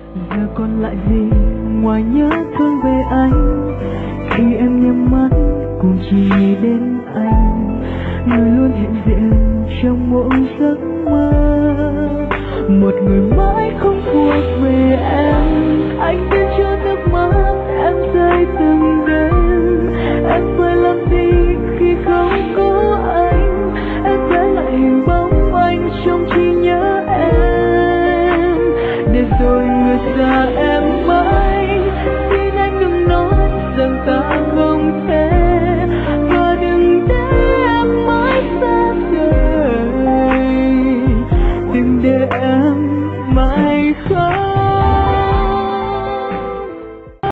giờ còn lại gì ngoài nhớ thương về anh. Khi em nhắm mắt cũng chỉ nghĩ đến anh, người luôn hiện diện trong mỗi giấc mơ. Một người